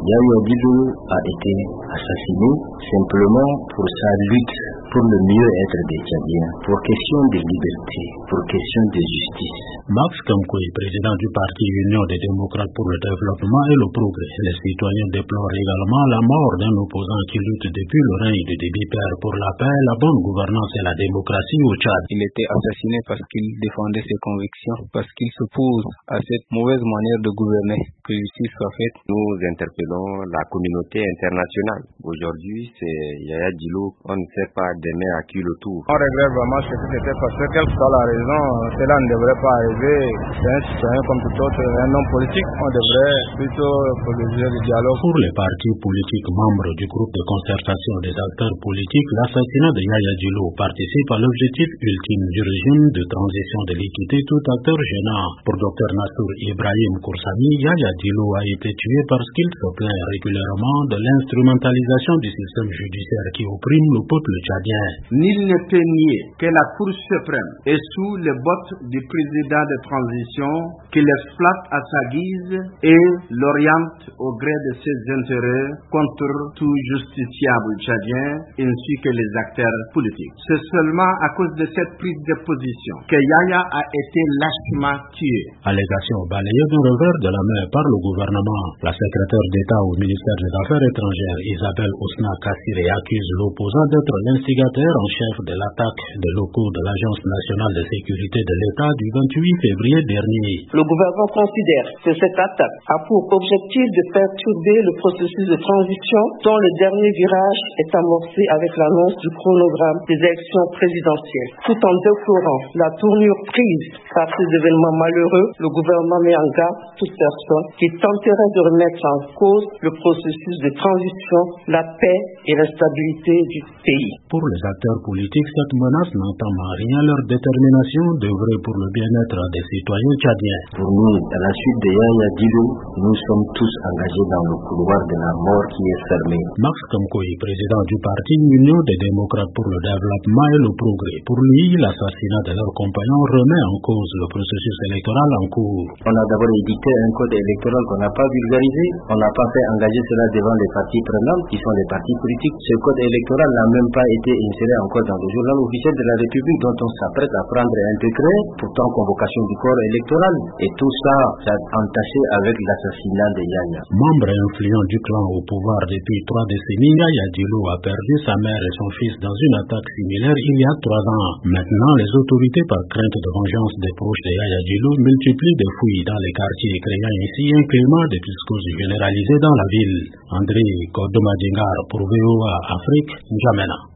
Yaya Dillo a été assassiné simplement pour sa lutte pour le mieux-être des Tchadiens, pour question de liberté, pour question de justice. Max Kamkoui, président du parti Union des démocrates pour le développement et le progrès. Les citoyens déplorent également la mort d'un opposant qui lutte depuis le règne de Déby Père pour la paix, la bonne gouvernance et la démocratie au Tchad. Il était assassiné parce qu'il défendait ses convictions, parce qu'il s'oppose à cette mauvaise manière de gouverner, que justice soit faite. Nous interpellons la communauté internationale. Aujourd'hui, c'est Yaya Dillo, on ne sait pas demain à qui le tour. On regrette vraiment ce qui s'était passé, quelle que soit la raison, cela ne devrait pas arriver. C'est un citoyen comme tout autre, un homme politique, on devrait plutôt privilégier le dialogue. Pour les partis politiques membres du groupe de concertation des acteurs politiques, l'assassinat de Yaya Dillo participe à l'objectif ultime du régime de transition de l'équité, tout acteur gênant. Pour Dr Nassour Ibrahim Koursami, Yaya Dillo a été tué parce qu'il se plaint régulièrement de l'instrumentalisation du système judiciaire qui opprime le peuple tchadien. Nul ne peut nier que la Cour suprême est sous les bottes du président de transition qui l'exploite à sa guise et l'oriente au gré de ses intérêts contre tout justiciable tchadien ainsi que les acteurs politiques. C'est seulement à cause de cette prise de position que Yaya a été lâchement tué. Allégation balayée d'un revers de la main par le gouvernement. La secrétaire d'État au ministère des Affaires étrangères, Isabelle Ousna Kassiré, accuse l'opposant d'être l'instigateur en chef de l'attaque des locaux de l'Agence nationale de sécurité de l'État du 28 février dernier. Le gouvernement considère que cette attaque a pour objectif de perturber le processus de transition dont le dernier virage est amorcé avec l'annonce du chronogramme des élections présidentielles. Tout en déplorant la tournure prise par ces événements malheureux, le gouvernement met en garde toute personne qui tenterait de remettre en cause le processus de transition, la paix et la stabilité du pays. Pour les acteurs politiques, cette menace n'entame en rien leur détermination d'œuvrer pour le bien-être des citoyens tchadiens. Pour nous, à la suite de Yaya Dillo, nous sommes tous engagés dans le couloir de la mort qui est fermé. Max Kamkoui, président du parti Union des démocrates pour le développement et le progrès. Pour lui, l'assassinat de leurs compagnons remet en cause le processus électoral en cours. On a d'abord édicté un code électoral qu'on n'a pas vulgarisé. On n'a pas fait engager cela devant les partis prenants qui sont les partis politiques. Ce code électoral n'a même pas été inséré encore dans le journal officiel de la République dont on s'apprête à prendre un décret portant convocation du corps électoral. Et tout ça, ça a entaché avec l'assassinat de Yaya. Membre influent du clan au pouvoir depuis 3 décennies, Yaya Dillo a perdu sa mère et son fils dans une attaque similaire il y a 3 ans. Maintenant, les autorités, par crainte de vengeance des proches de Yaya Dillo, multiplient des fouilles dans les quartiers, créant ainsi un climat de psychose généralisé dans la ville. André Kodomadingar pour VOA Afrique, N'Djamena.